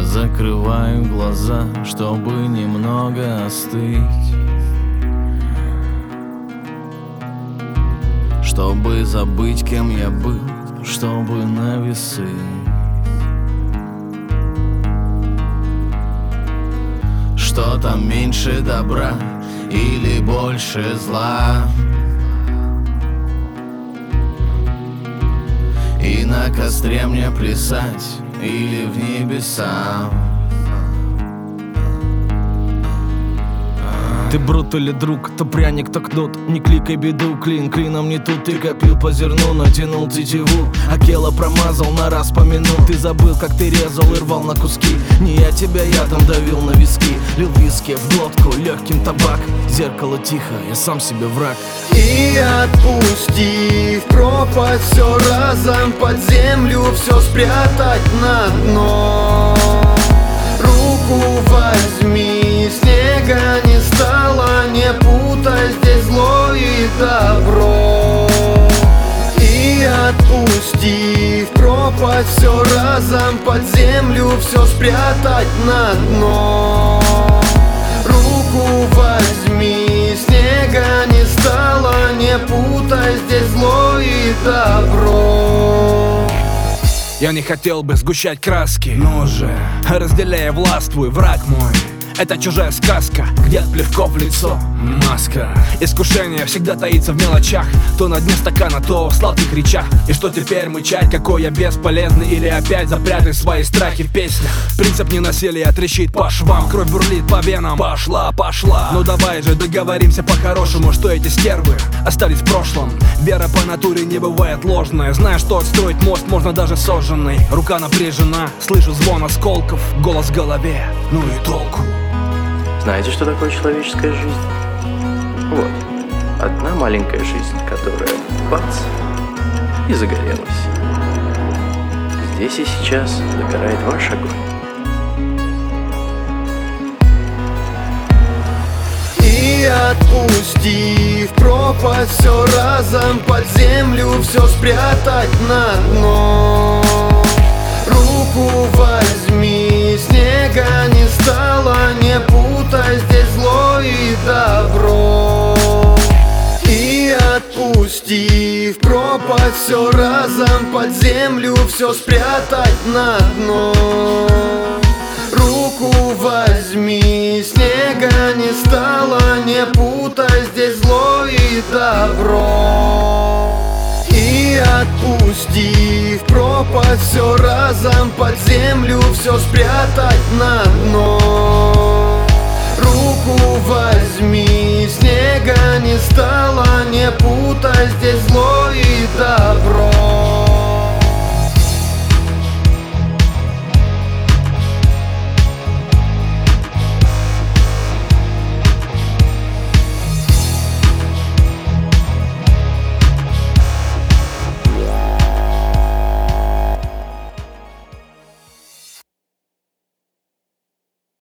Закрываю глаза, чтобы немного остыть, чтобы забыть, кем я был, чтобы на весы что там меньше добра или больше зла, и на костре мне плясать или в небеса. Ты брут или друг, то пряник, то кнут. Не кликай беду, клин клином не тут. Ты копил по зерну, натянул тетиву, а кело промазал на раз по минут. Ты забыл, как ты резал и рвал на куски. Не я тебя ядом давил на виски, лил виски в глотку, легким табак. Зеркало тихо, я сам себе враг. И отпусти в пропасть все разом, под землю все спрятать на дно. Руку возьми, снега не стало, не путай здесь зло и добро. И отпусти в пропасть все разом, под землю все спрятать на дно. Руку возьми, снега не стало, не путай здесь зло и добро. Я не хотел бы сгущать краски, но же, разделяя властвуй, враг мой. Это чужая сказка, где от плевков лицо маска. Искушение всегда таится в мелочах, то на дне стакана, то в сладких речах. И что теперь мычать, какой я бесполезный, или опять запрятать свои страхи в песнях. Принцип ненасилия трещит по швам, кровь бурлит по венам. Пошла, пошла, ну давай же договоримся по-хорошему, что эти стервы остались в прошлом. Вера по натуре не бывает ложная, зная, что отстроить мост можно даже сожженный. Рука напряжена, слышу звон осколков, голос в голове, ну и толку. Знаете, что такое человеческая жизнь? Вот, одна маленькая жизнь, которая бац и загорелась. Здесь и сейчас догорает ваш огонь. И отпусти в пропасть все разом, под землю все спрятать на дно. Руку возьми, снега не стало, не путай здесь зло и добро. И отпусти в пропасть все разом, под землю все спрятать на дно. Руку возьми, снега не стало, не путай здесь зло и добро. И отпусти в пропасть все разом, под землю все спрятать на дно. Руку возьми, снега не стало, не путай здесь зло и добро.